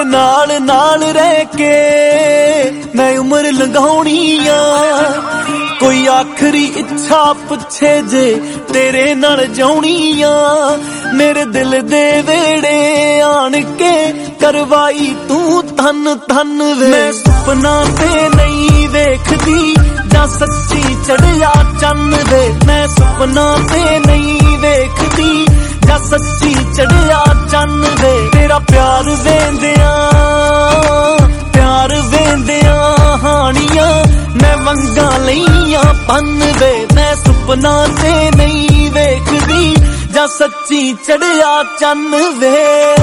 तेरे नाल नाल रह के मैं उम्र लंघाउणी आ। कोई आखरी इच्छा पुछे जे तेरे नाल जाउणी आ। मेरे दिल दे वेड़े आन के करवाई तू धन धन वे। मैं सुपना ते नहीं वेखदी जा सच्ची चढ़िया चन्न वे। मैं सुपना ते नहीं वेखदी जा सच्ची चढ़िया चन्न वे। तेरा प्यार वेंदिया हानियां मैं वंगा लईयां पन वे। मैं सुपना ते नहीं वेखदी जा सच्ची चढ़िया चन्न वे।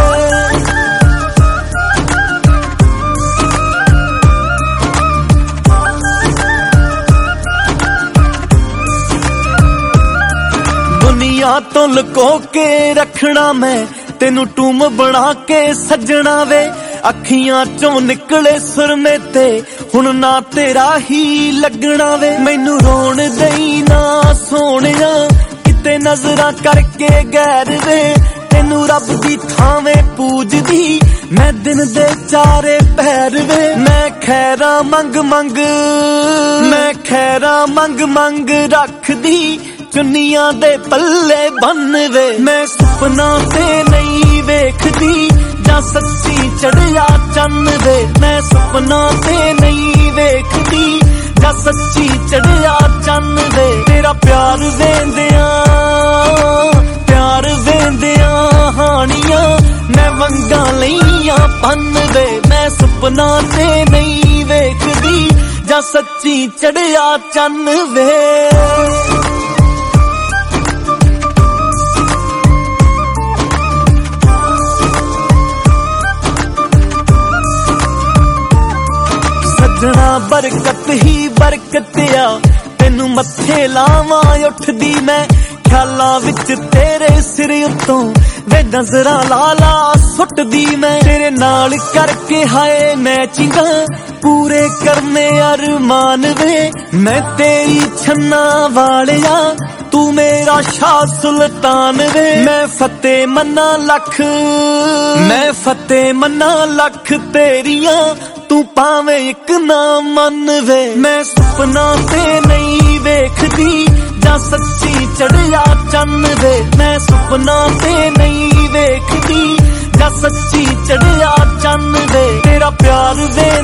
दुनिया तो लुको के रखना मैं तेनू टूम बना के सजना वे। अखियां चों निकले सुरमे ते हुण ना तेरा ही लगना वे। मैनू रोण दई ना सोहणिया किते नजरां करके गैर वे। तेनू रब दी थावें पूजदी मैं दिन दे चारे पैर वे। मैं खैरा मंग मंग रखदी चुनिया दे पल्ले बन वे। मैं सुपना ते नहीं वेखदी जा सच्ची चढ़िया चन्न वे। मैं सुपना ते नहीं वेखदी जा सच्ची चढ़िया चन्न वे। तेरा प्यार वेंदिया हानियां मैं वंगा लईयां पन वे। मैं सुपना ते नहीं वेखदी जा सच्ची चढ़िया चन्न वे। सजना बरकत ही बरकत आ तेनू मत्थे लावां उठदी मैं। ख्यालां विच तेरे सिर उत्तों वे नजरां लाला सुटदी मैं। तेरे नाल करके हाय मैचिंगा पूरे करने अरमान वे। मैं तेरी छन्ना वालिया तू मेरा शाह सुल्तान वे। मैं फतेह मन्ना लख तेरियां तू पावे एक ना मन वे। मैं सुपना ते नहीं वेखदी जा सच्ची चढ़िया चन्न वे। मैं सुपना ते नहीं वेखदी जा सच्ची चढ़िया चन्न वे। तेरा प्यार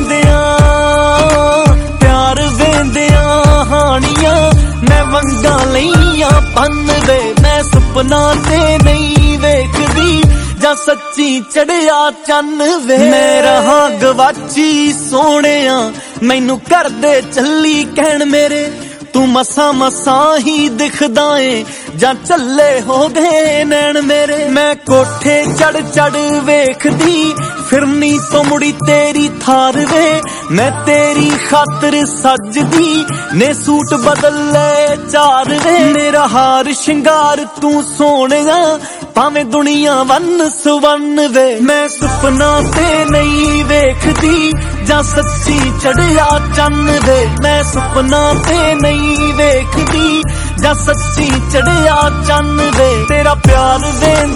वेंदिया हानियां मैं वंगा लईयां पन वे। मैं सुपना ते नहीं वेखदी जा सच्ची चढ़िया चन्न वे। मैं रहा गवाची सोहणिया मैनू कर दे चली कहण मेरे। तू मसा ही दिखदा ए जा चले हो गए नैन मेरे। मैं कोठे चढ़ वेखदी फिरनी तो मुड़ी तेरी थार वे। मैं तेरी खातर सजदी ने सूट बदल ले चार वे। मेरा हार शिंगार तू सोहणिया भावें दुनिया वन सुवन वे। मैं सुपना ते नहीं वेखदी जा सच्ची चढ़िया चन्न वे। मैं सुपना ते नहीं वेखदी जा सच्ची चढ़िया चन्न वे। तेरा प्यार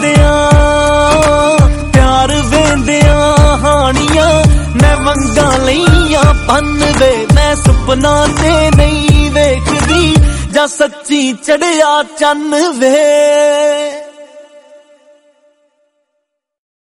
वेंदिया हानियां मैं वंगा लईयां पन वे। मैं सुपना ते नहीं वेखदी जा सच्ची चढ़िया चन्न वे।